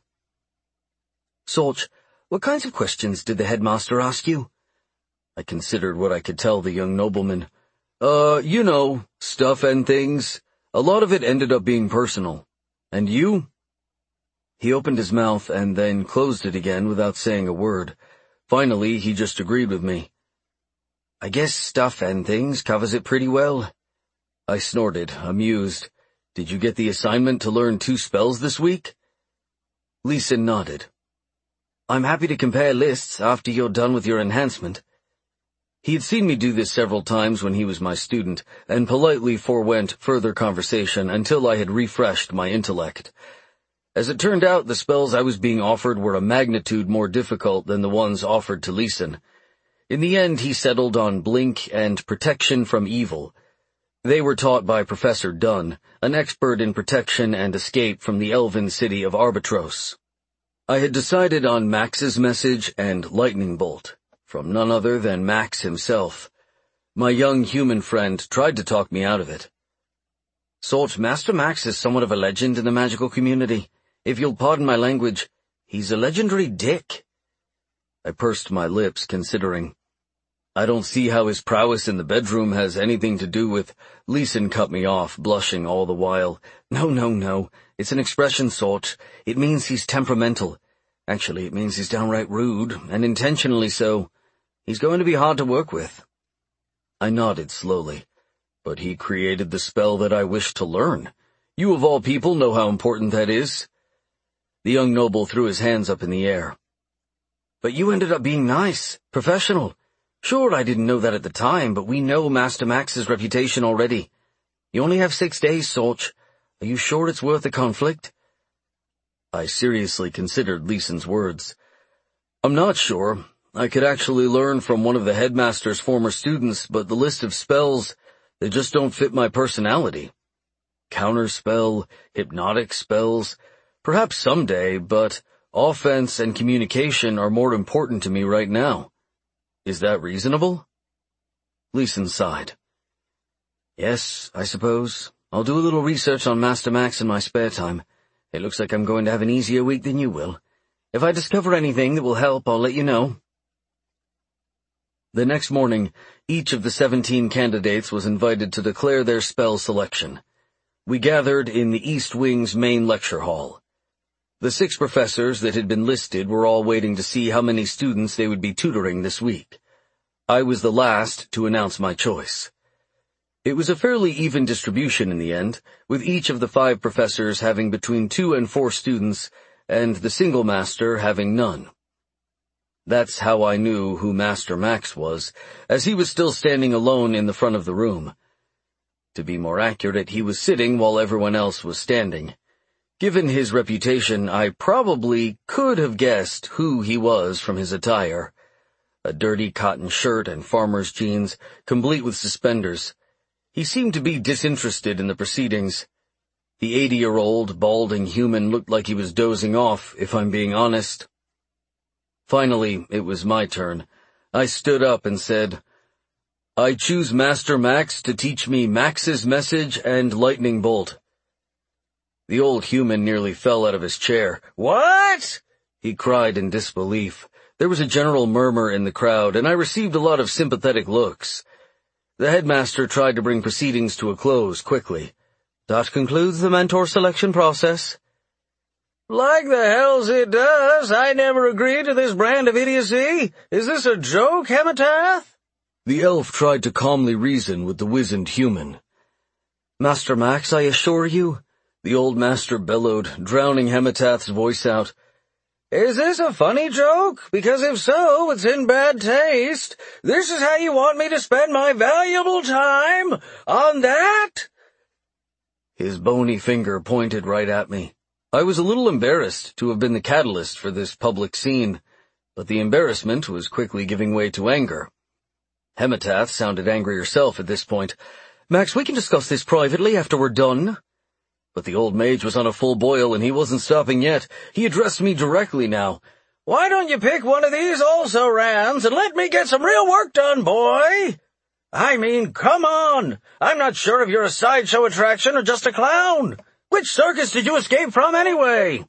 "Sorch, what kinds of questions did the headmaster ask you?" I considered what I could tell the young nobleman. Uh, you know, stuff and things. A lot of it ended up being personal. And you?" He opened his mouth and then closed it again without saying a word. Finally, he just agreed with me. "I guess stuff and things covers it pretty well." I snorted, amused. "Did you get the assignment to learn two spells this week?" Leeson nodded. "I'm happy to compare lists after you're done with your enhancement." He had seen me do this several times when he was my student, and politely forewent further conversation until I had refreshed my intellect. As it turned out, the spells I was being offered were a magnitude more difficult than the ones offered to Leeson. In the end, he settled on Blink and Protection from Evil. They were taught by Professor Dunn, an expert in protection and escape from the elven city of Arbitros. I had decided on Max's Message and Lightning Bolt, from none other than Max himself. My young human friend tried to talk me out of it. "Sorch, Master Max is somewhat of a legend in the magical community. If you'll pardon my language, he's a legendary dick." I pursed my lips, considering. I don't see how his prowess in the bedroom has anything to do with— Leeson cut me off, blushing all the while. "No, no, no. It's an expression, Sorch. It means he's temperamental. Actually, it means he's downright rude, and intentionally so. He's going to be hard to work with." I nodded slowly. "But he created the spell that I wish to learn. You of all people know how important that is." The young noble threw his hands up in the air. "But you ended up being nice, professional. Sure, I didn't know that at the time, but we know Master Max's reputation already. You only have six days, Sorch. Are you sure it's worth the conflict? I seriously considered Leeson's words. I'm not sure. I could actually learn from one of the headmaster's former students, but the list of spells, they just don't fit my personality. Counterspell, hypnotic spells, perhaps someday, but offense and communication are more important to me right now. Is that reasonable? Leeson sighed. Yes, I suppose. I'll do a little research on Master Max in my spare time. It looks like I'm going to have an easier week than you will. If I discover anything that will help, I'll let you know. The next morning, each of the seventeen candidates was invited to declare their spell selection. We gathered in the East Wing's main lecture hall. The six professors that had been listed were all waiting to see how many students they would be tutoring this week. I was the last to announce my choice. It was a fairly even distribution in the end, with each of the five professors having between two and four students, and the single master having none. That's how I knew who Master Max was, as he was still standing alone in the front of the room. To be more accurate, he was sitting while everyone else was standing. Given his reputation, I probably could have guessed who he was from his attire. A dirty cotton shirt and farmer's jeans, complete with suspenders. He seemed to be disinterested in the proceedings. The eighty-year-old, balding human looked like he was dozing off, if I'm being honest. Finally, it was my turn. I stood up and said, I choose Master Max to teach me Max's Message and Lightning Bolt. The old human nearly fell out of his chair. What? He cried in disbelief. There was a general murmur in the crowd, and I received a lot of sympathetic looks. The headmaster tried to bring proceedings to a close quickly. That concludes the mentor selection process. Like the hells it does. I never agreed to this brand of idiocy. Is this a joke, Hematath? The elf tried to calmly reason with the wizened human. Master Max, I assure you, the old master bellowed, drowning Hematath's voice out. Is this a funny joke? Because if so, it's in bad taste. This is how you want me to spend my valuable time? On that? His bony finger pointed right at me. I was a little embarrassed to have been the catalyst for this public scene, but the embarrassment was quickly giving way to anger. Hematath sounded angry herself at this point. Max, we can discuss this privately after we're done. But the old mage was on a full boil, and he wasn't stopping yet. He addressed me directly now. Why don't you pick one of these also-rans and let me get some real work done, boy? I mean, come on. I'm not sure if you're a sideshow attraction or just a clown. Which circus did you escape from, anyway?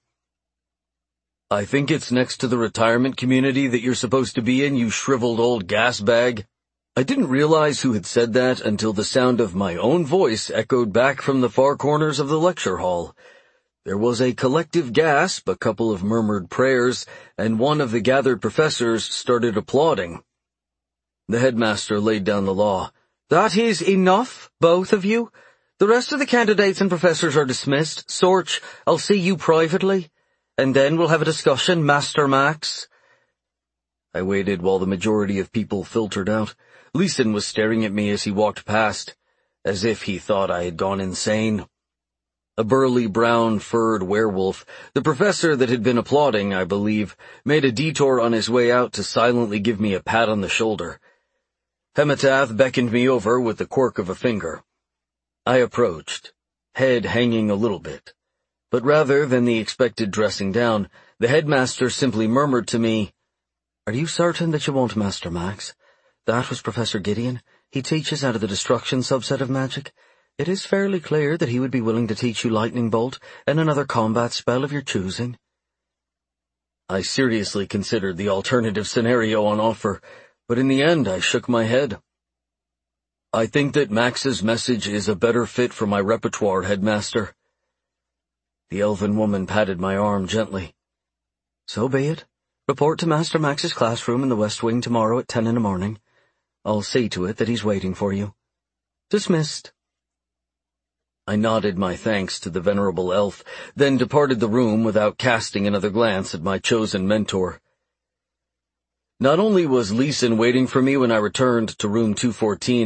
I think it's next to the retirement community that you're supposed to be in, you shriveled old gas bag. I didn't realize who had said that until the sound of my own voice echoed back from the far corners of the lecture hall. There was a collective gasp, a couple of murmured prayers, and one of the gathered professors started applauding. The headmaster laid down the law. That is enough, both of you. The rest of the candidates and professors are dismissed. Sorch, I'll see you privately, and then we'll have a discussion, Master Max. I waited while the majority of people filtered out. Leeson was staring at me as he walked past, as if he thought I had gone insane. A burly brown-furred werewolf, the professor that had been applauding, I believe, made a detour on his way out to silently give me a pat on the shoulder. Hematath beckoned me over with the quirk of a finger. I approached, head hanging a little bit. But rather than the expected dressing down, the headmaster simply murmured to me, Are you certain that you won't, Master Max? That was Professor Gideon. He teaches out of the destruction subset of magic. It is fairly clear that he would be willing to teach you Lightning Bolt and another combat spell of your choosing. I seriously considered the alternative scenario on offer, but in the end I shook my head. I think that Max's Message is a better fit for my repertoire, Headmaster. The elven woman patted my arm gently. So be it. Report to Master Max's classroom in the West Wing tomorrow at ten in the morning. I'll see to it that he's waiting for you. Dismissed. I nodded my thanks to the venerable elf, then departed the room without casting another glance at my chosen mentor. Not only was Leeson waiting for me when I returned to room two fourteen,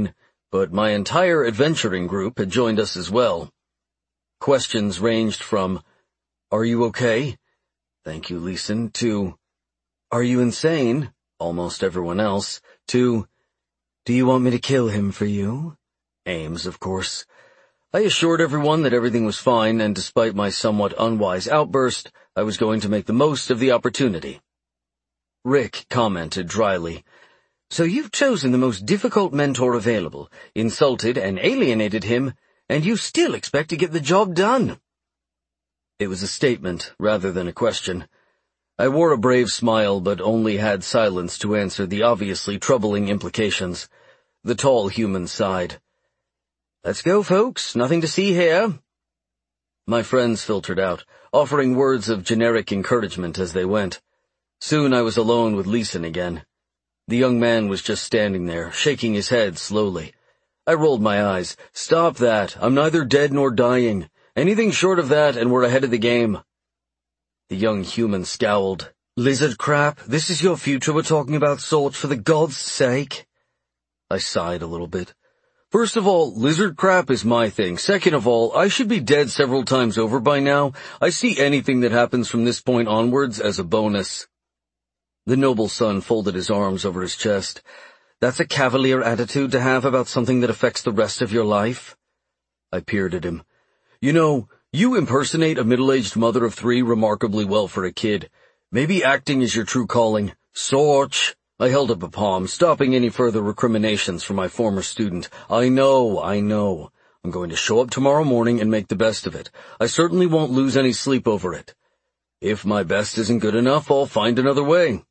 but my entire adventuring group had joined us as well. Questions ranged from, "Are you okay?" "Thank you, Leeson," to, "Are you insane?" Almost everyone else, to, "Do you want me to kill him for you?" Ames, of course. I assured everyone that everything was fine, and despite my somewhat unwise outburst, I was going to make the most of the opportunity. Rick commented dryly, "So you've chosen the most difficult mentor available, insulted and alienated him, and you still expect to get the job done?" It was a statement rather than a question. I wore a brave smile, but only had silence to answer the obviously troubling implications. The tall human sighed. "Let's go, folks. Nothing to see here." My friends filtered out, offering words of generic encouragement as they went. Soon I was alone with Leeson again. The young man was just standing there, shaking his head slowly. I rolled my eyes. "Stop that. I'm neither dead nor dying. Anything short of that, and we're ahead of the game." The young human scowled. "Lizard crap, this is your future we're talking about, Sorge, for the gods' sake." I sighed a little bit. First of all, lizard crap is my thing. Second of all, I should be dead several times over by now. I see anything that happens from this point onwards as a bonus. The noble son folded his arms over his chest. "That's a cavalier attitude to have about something that affects the rest of your life." I peered at him. "You know, you impersonate a middle-aged mother of three remarkably well for a kid. Maybe acting is your true calling. Sorge." I held up a palm, stopping any further recriminations from my former student. "I know, I know. I'm going to show up tomorrow morning and make the best of it. I certainly won't lose any sleep over it. If my best isn't good enough, I'll find another way."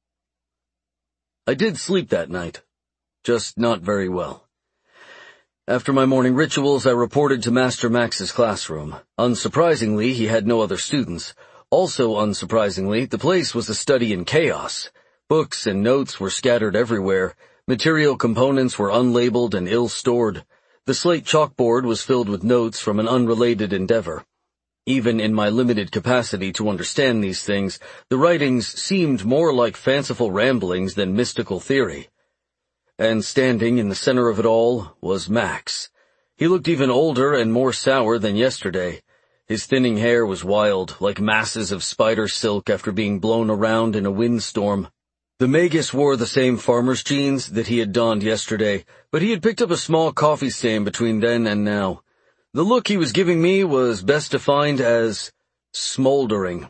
I did sleep that night, just not very well. After my morning rituals, I reported to Master Max's classroom. Unsurprisingly, he had no other students. Also unsurprisingly, the place was a study in chaos. Books and notes were scattered everywhere. Material components were unlabeled and ill-stored. The slate chalkboard was filled with notes from an unrelated endeavor. Even in my limited capacity to understand these things, the writings seemed more like fanciful ramblings than mystical theory. And standing in the center of it all was Max. He looked even older and more sour than yesterday. His thinning hair was wild, like masses of spider silk after being blown around in a windstorm. The Magus wore the same farmer's jeans that he had donned yesterday, but he had picked up a small coffee stain between then and now. The look he was giving me was best defined as smoldering.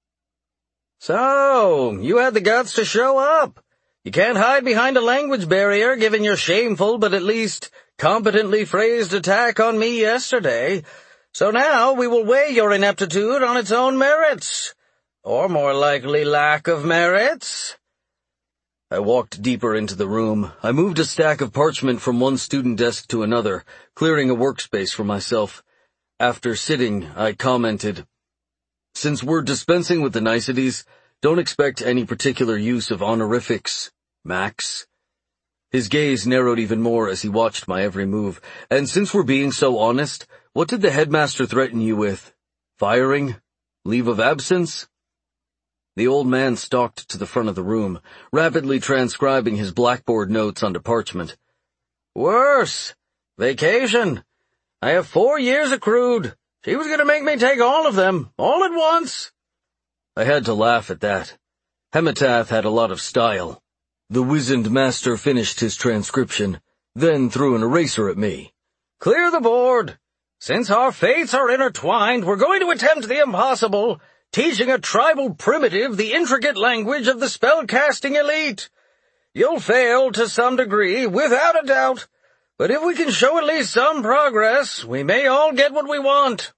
"So, you had the guts to show up. You can't hide behind a language barrier given your shameful but at least competently phrased attack on me yesterday. So now we will weigh your ineptitude on its own merits. Or more likely lack of merits." I walked deeper into the room. I moved a stack of parchment from one student desk to another, clearing a workspace for myself. After sitting, I commented, "Since we're dispensing with the niceties, don't expect any particular use of honorifics, Max." His gaze narrowed even more as he watched my every move. "And since we're being so honest, what did the headmaster threaten you with? Firing? Leave of absence?" The old man stalked to the front of the room, rapidly transcribing his blackboard notes onto parchment. "Worse. Vacation. I have four years accrued. She was going to make me take all of them, all at once." I had to laugh at that. Hematath had a lot of style. The wizened master finished his transcription, then threw an eraser at me. "Clear the board. Since our fates are intertwined, we're going to attempt the impossible, teaching a tribal primitive the intricate language of the spellcasting elite. You'll fail to some degree, without a doubt, but if we can show at least some progress, we may all get what we want."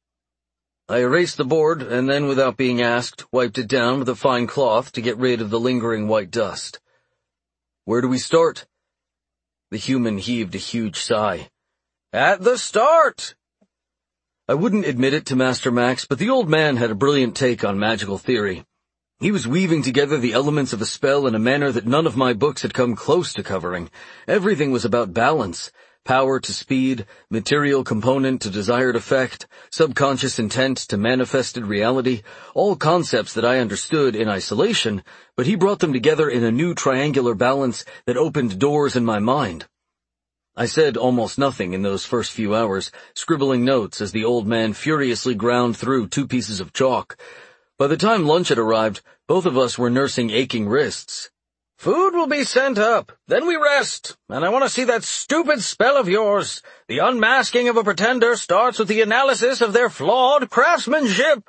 I erased the board, and then, without being asked, wiped it down with a fine cloth to get rid of the lingering white dust. "Where do we start?" The human heaved a huge sigh. "At the start." I wouldn't admit it to Master Max, but the old man had a brilliant take on magical theory. He was weaving together the elements of a spell in a manner that none of my books had come close to covering. Everything was about balance. Power to speed, material component to desired effect, subconscious intent to manifested reality, all concepts that I understood in isolation, but he brought them together in a new triangular balance that opened doors in my mind. I said almost nothing in those first few hours, scribbling notes as the old man furiously ground through two pieces of chalk. By the time lunch had arrived, both of us were nursing aching wrists. Food will be sent up, then we rest, and I want to see that stupid spell of yours. The unmasking of a pretender starts with the analysis of their flawed craftsmanship.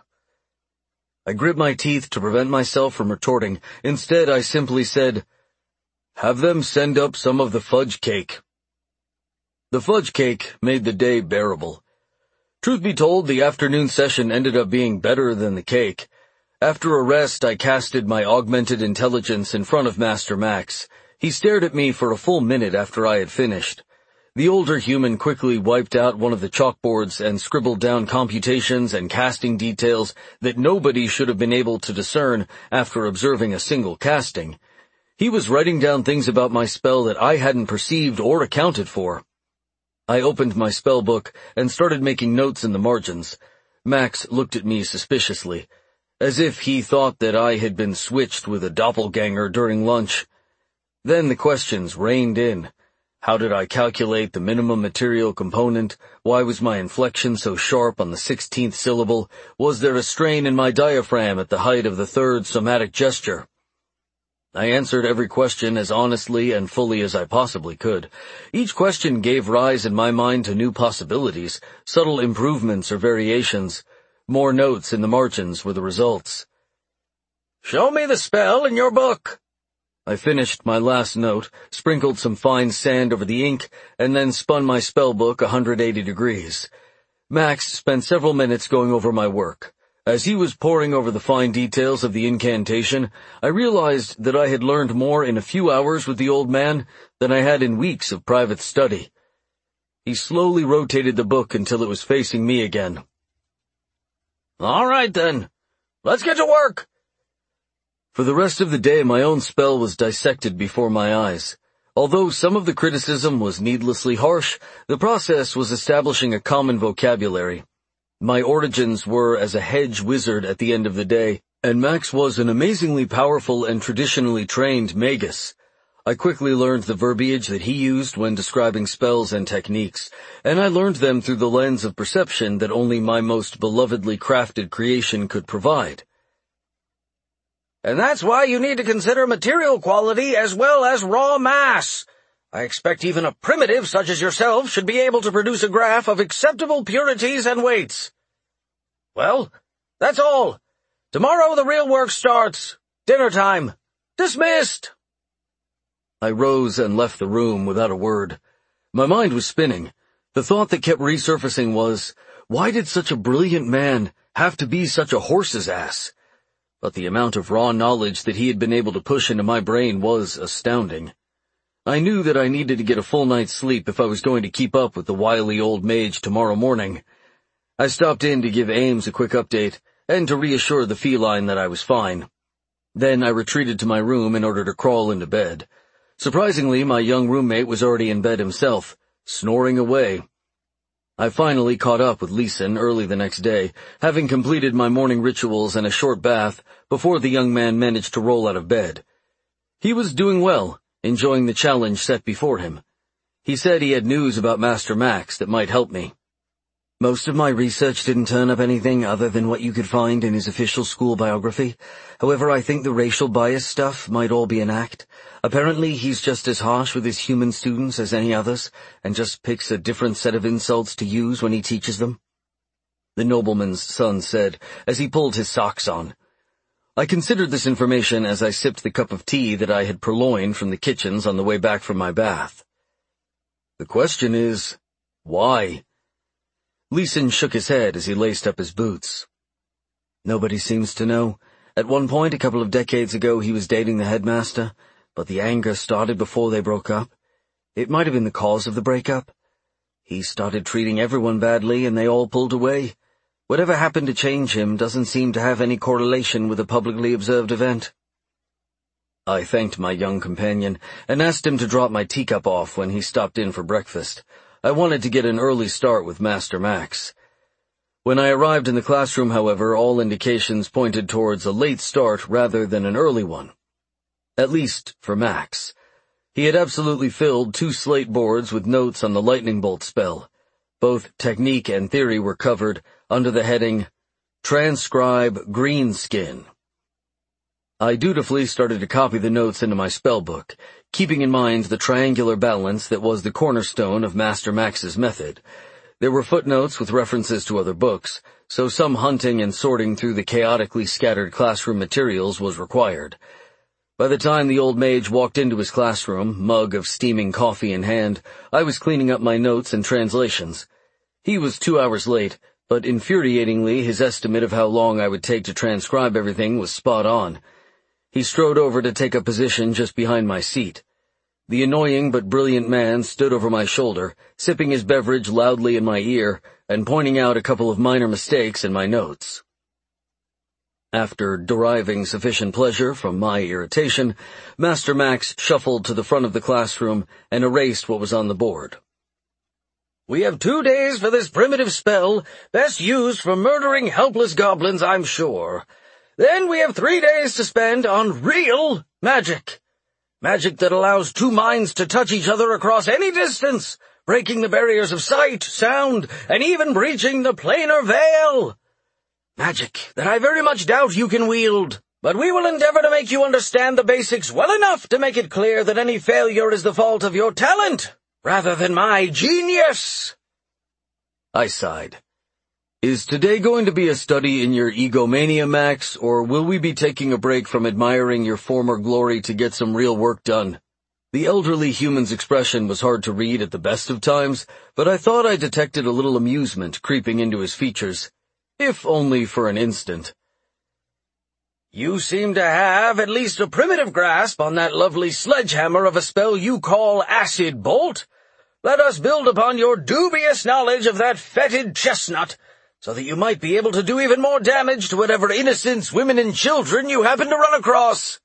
I grit my teeth to prevent myself from retorting. Instead, I simply said, "Have them send up some of the fudge cake." The fudge cake made the day bearable. Truth be told, the afternoon session ended up being better than the cake. After a rest, I casted my augmented intelligence in front of Master Max. He stared at me for a full minute after I had finished. The older human quickly wiped out one of the chalkboards and scribbled down computations and casting details that nobody should have been able to discern after observing a single casting. He was writing down things about my spell that I hadn't perceived or accounted for. I opened my spell book and started making notes in the margins. Max looked at me suspiciously, as if he thought that I had been switched with a doppelganger during lunch. Then the questions rained in. How did I calculate the minimum material component? Why was my inflection so sharp on the sixteenth syllable? Was there a strain in my diaphragm at the height of the third somatic gesture? I answered every question as honestly and fully as I possibly could. Each question gave rise in my mind to new possibilities, subtle improvements or variations. More notes in the margins were the results. "Show me the spell in your book." I finished my last note, sprinkled some fine sand over the ink, and then spun my spell book one hundred eighty degrees. Max spent several minutes going over my work. As he was poring over the fine details of the incantation, I realized that I had learned more in a few hours with the old man than I had in weeks of private study. He slowly rotated the book until it was facing me again. "All right, then. Let's get to work." For the rest of the day, my own spell was dissected before my eyes. Although some of the criticism was needlessly harsh, the process was establishing a common vocabulary. My origins were as a hedge wizard at the end of the day, and Max was an amazingly powerful and traditionally trained magus. I quickly learned the verbiage that he used when describing spells and techniques, and I learned them through the lens of perception that only my most belovedly crafted creation could provide. "And that's why you need to consider material quality as well as raw mass. I expect even a primitive such as yourself should be able to produce a graph of acceptable purities and weights. Well, that's all. Tomorrow the real work starts. Dinner time. Dismissed." I rose and left the room without a word. My mind was spinning. The thought that kept resurfacing was, why did such a brilliant man have to be such a horse's ass? But the amount of raw knowledge that he had been able to push into my brain was astounding. I knew that I needed to get a full night's sleep if I was going to keep up with the wily old mage tomorrow morning. I stopped in to give Ames a quick update and to reassure the feline that I was fine. Then I retreated to my room in order to crawl into bed. Surprisingly, my young roommate was already in bed himself, snoring away. I finally caught up with Leeson early the next day, having completed my morning rituals and a short bath before the young man managed to roll out of bed. He was doing well, enjoying the challenge set before him. He said he had news about Master Max that might help me. Most of my research didn't turn up anything other than what you could find in his official school biography. However, I think the racial bias stuff might all be an act. Apparently, he's just as harsh with his human students as any others, and just picks a different set of insults to use when he teaches them. The nobleman's son said, as he pulled his socks on. I considered this information as I sipped the cup of tea that I had purloined from the kitchens on the way back from my bath. The question is, why? Leeson shook his head as he laced up his boots. Nobody seems to know. At one point, a couple of decades ago, he was dating the headmaster, but the anger started before they broke up. It might have been the cause of the breakup. He started treating everyone badly, and they all pulled away. Whatever happened to change him doesn't seem to have any correlation with a publicly observed event. I thanked my young companion and asked him to drop my teacup off when he stopped in for breakfast. I wanted to get an early start with Master Max. When I arrived in the classroom, however, all indications pointed towards a late start rather than an early one. At least for Max. He had absolutely filled two slate boards with notes on the lightning bolt spell. Both technique and theory were covered under the heading, Transcribe Greenskin. I dutifully started to copy the notes into my spellbook, keeping in mind the triangular balance that was the cornerstone of Master Max's method. There were footnotes with references to other books, so some hunting and sorting through the chaotically scattered classroom materials was required. By the time the old mage walked into his classroom, mug of steaming coffee in hand, I was cleaning up my notes and translations. He was two hours late, but infuriatingly his estimate of how long I would take to transcribe everything was spot on. He strode over to take a position just behind my seat. The annoying but brilliant man stood over my shoulder, sipping his beverage loudly in my ear and pointing out a couple of minor mistakes in my notes. After deriving sufficient pleasure from my irritation, Master Max shuffled to the front of the classroom and erased what was on the board. We have two days for this primitive spell, best used for murdering helpless goblins, I'm sure. Then we have three days to spend on real magic. Magic that allows two minds to touch each other across any distance, breaking the barriers of sight, sound, and even breaching the planar veil. Magic that I very much doubt you can wield, but we will endeavor to make you understand the basics well enough to make it clear that any failure is the fault of your talent, rather than my genius. I sighed. Is today going to be a study in your egomania, Max, or will we be taking a break from admiring your former glory to get some real work done? The elderly human's expression was hard to read at the best of times, but I thought I detected a little amusement creeping into his features, if only for an instant. You seem to have at least a primitive grasp on that lovely sledgehammer of a spell you call Acid Bolt. Let us build upon your dubious knowledge of that fetid chestnut, so that you might be able to do even more damage to whatever innocents, women, and children you happen to run across.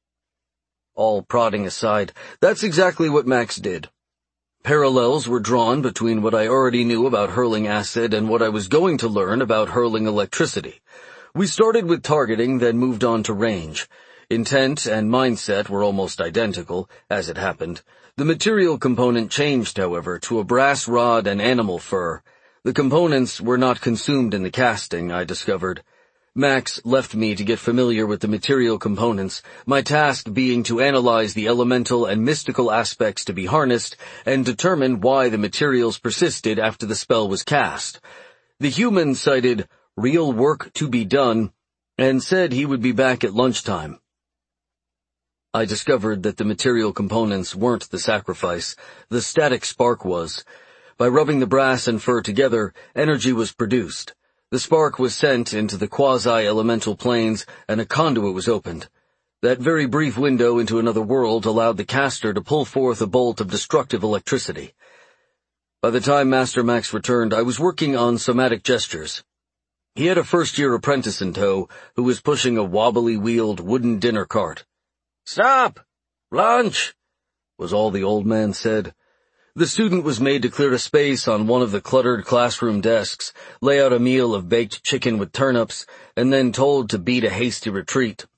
All prodding aside, that's exactly what Max did. Parallels were drawn between what I already knew about hurling acid and what I was going to learn about hurling electricity. We started with targeting, then moved on to range. Intent and mindset were almost identical, as it happened. The material component changed, however, to a brass rod and animal fur. The components were not consumed in the casting, I discovered. Max left me to get familiar with the material components, my task being to analyze the elemental and mystical aspects to be harnessed and determine why the materials persisted after the spell was cast. The human cited real work to be done and said he would be back at lunchtime. I discovered that the material components weren't the sacrifice, the static spark was. By rubbing the brass and fur together, energy was produced. The spark was sent into the quasi-elemental planes, and a conduit was opened. That very brief window into another world allowed the caster to pull forth a bolt of destructive electricity. By the time Master Max returned, I was working on somatic gestures. He had a first-year apprentice in tow who was pushing a wobbly-wheeled wooden dinner cart. "Stop! Lunch!" was all the old man said. The student was made to clear a space on one of the cluttered classroom desks, lay out a meal of baked chicken with turnips, and then told to beat a hasty retreat.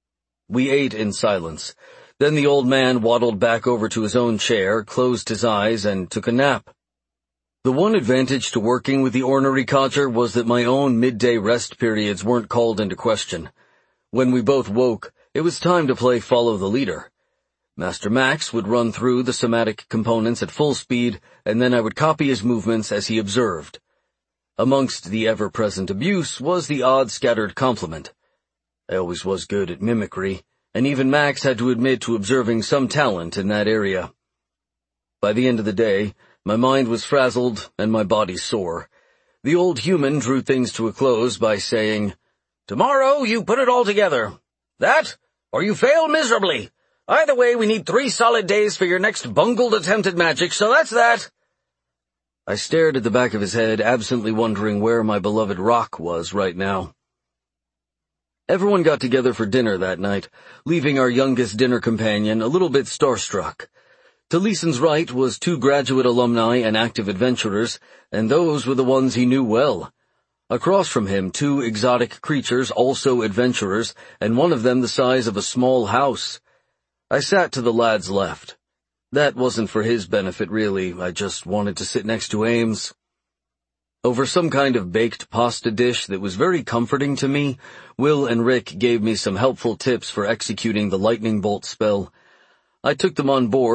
We ate in silence. Then the old man waddled back over to his own chair, closed his eyes, and took a nap. The one advantage to working with the ornery codger was that my own midday rest periods weren't called into question. When we both woke, it was time to play Follow the Leader. Master Max would run through the somatic components at full speed, and then I would copy his movements as he observed. Amongst the ever-present abuse was the odd scattered compliment. I always was good at mimicry, and even Max had to admit to observing some talent in that area. By the end of the day, my mind was frazzled and my body sore. The old human drew things to a close by saying, "Tomorrow you put it all together. That, or you fail miserably. Either way, we need three solid days for your next bungled attempt at magic, so that's that." I stared at the back of his head, absently wondering where my beloved rock was right now. Everyone got together for dinner that night, leaving our youngest dinner companion a little bit starstruck. To Leeson's right was two graduate alumni and active adventurers, and those were the ones he knew well. Across from him, two exotic creatures, also adventurers, and one of them the size of a small house. I sat to the lad's left. That wasn't for his benefit, really. I just wanted to sit next to Ames. Over some kind of baked pasta dish that was very comforting to me, Will and Rick gave me some helpful tips for executing the lightning bolt spell. I took them on board